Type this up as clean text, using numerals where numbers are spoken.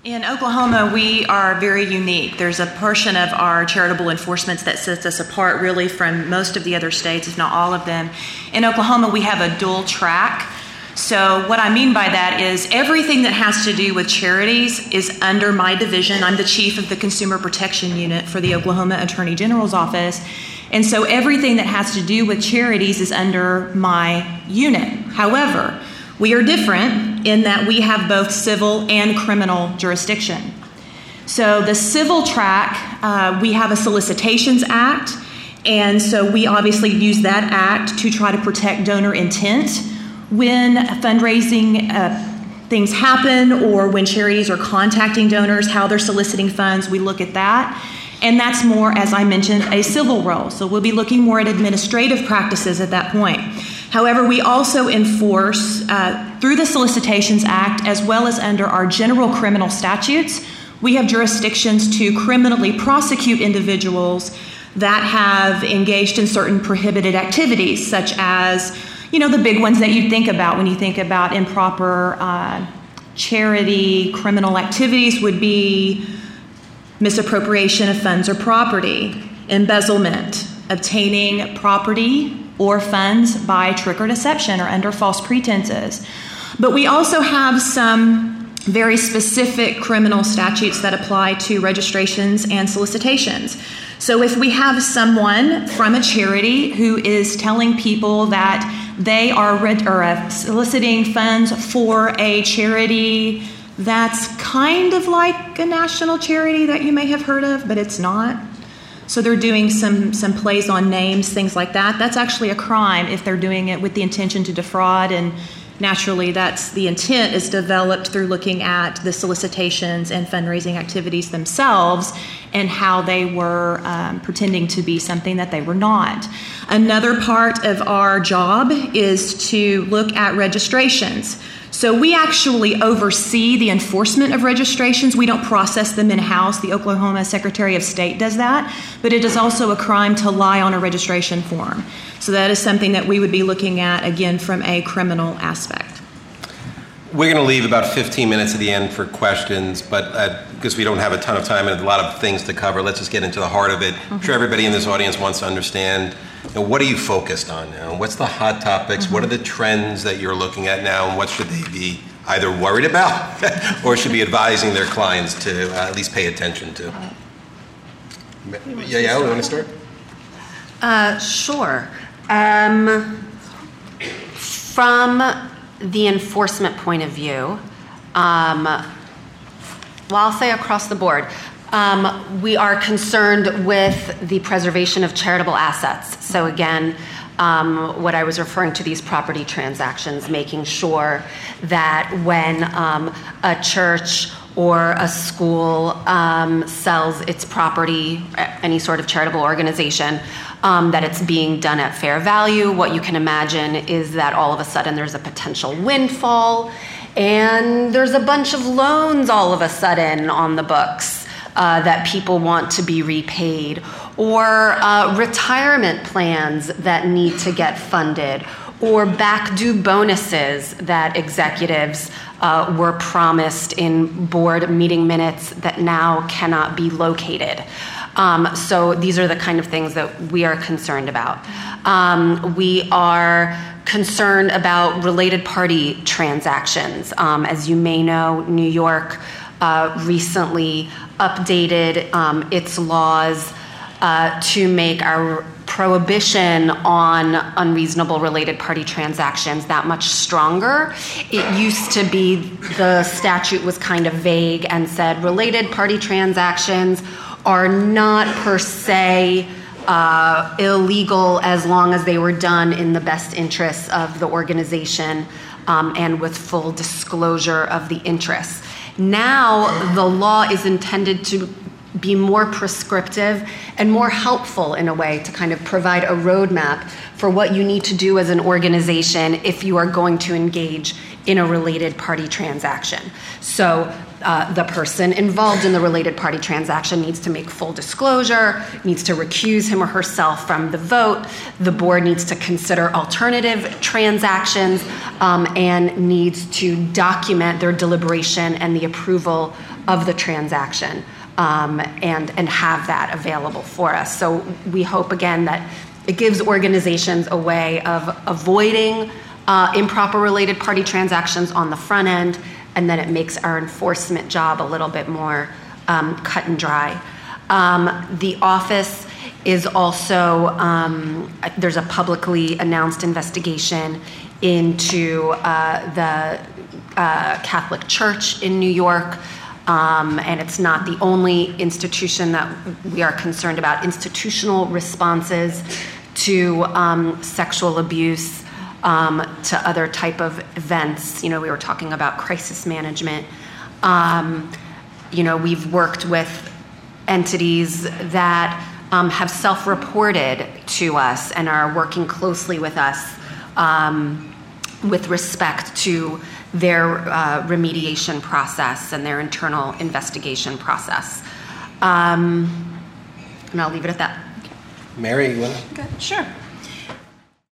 In Oklahoma, we are very unique. There's a portion of our charitable enforcements that sets us apart really from most of the other states, if not all of them. In Oklahoma, we have a dual track. So what I mean by that is everything that has to do with charities is under my division. I'm the chief of the Consumer Protection Unit for the Oklahoma Attorney General's office. And so everything that has to do with charities is under my unit. However, we are different in that we have both civil and criminal jurisdiction. So the civil track, we have a Solicitations Act, and so we obviously use that act to try to protect donor intent when fundraising things happen or when charities are contacting donors, how they're soliciting funds. We look at that. And that's more, as I mentioned, a civil role. So we'll be looking more at administrative practices at that point. However, we also enforce through the Solicitations Act, as well as under our general criminal statutes, we have jurisdictions to criminally prosecute individuals that have engaged in certain prohibited activities, such as, the big ones that you think about when you think about improper charity criminal activities would be misappropriation of funds or property, embezzlement, obtaining property or funds by trick or deception or under false pretenses. But we also have some very specific criminal statutes that apply to registrations and solicitations. So if we have someone from a charity who is telling people that they are soliciting funds for a charity that's kind of like a national charity that you may have heard of, but it's not. So they're doing some plays on names, things like that. That's actually a crime if they're doing it with the intention to defraud, and naturally that's the intent is developed through looking at the solicitations and fundraising activities themselves and how they were pretending to be something that they were not. Another part of our job is to look at registrations. So we actually oversee the enforcement of registrations. We don't process them in-house. The Oklahoma Secretary of State does that, but it is also a crime to lie on a registration form. So that is something that we would be looking at, again, from a criminal aspect. We're going to leave about 15 minutes at the end for questions, but because we don't have a ton of time and a lot of things to cover, let's just get into the heart of it. I'm sure everybody in this audience wants to understand, what are you focused on now? What's the hot topics? What are the trends that you're looking at now, and what should they be either worried about or should be advising their clients to at least pay attention to? Yeah, you want to start? Sure. From the enforcement point of view, I'll say across the board, we are concerned with the preservation of charitable assets. So again, what I was referring to, these property transactions, making sure that when a church or a school sells its property, any sort of charitable organization, that it's being done at fair value. What you can imagine is that all of a sudden there's a potential windfall and there's a bunch of loans all of a sudden on the books that people want to be repaid, or retirement plans that need to get funded, or back due bonuses that executives were promised in board meeting minutes that now cannot be located. So these are the kind of things that we are concerned about. We are concerned about related party transactions. As you may know, New York recently updated its laws to make our prohibition on unreasonable related party transactions that much stronger. It used to be the statute was kind of vague and said related party transactions are not per se illegal as long as they were done in the best interests of the organization and with full disclosure of the interests. Now the law is intended to be more prescriptive and more helpful in a way to kind of provide a roadmap for what you need to do as an organization if you are going to engage in a related party transaction. So the person involved in the related party transaction needs to make full disclosure, needs to recuse him or herself from the vote. The board needs to consider alternative transactions and needs to document their deliberation and the approval of the transaction, and have that available for us. So we hope, again, that it gives organizations a way of avoiding improper related party transactions on the front end, and then it makes our enforcement job a little bit more cut and dry. The office is also, there's a publicly announced investigation into the Catholic Church in New York, and it's not the only institution that we are concerned about. Institutional responses to sexual abuse, to other type of events. We were talking about crisis management. We've worked with entities that have self-reported to us and are working closely with us with respect to their remediation process and their internal investigation process. And I'll leave it at that. Mary, you want to? Good. Sure.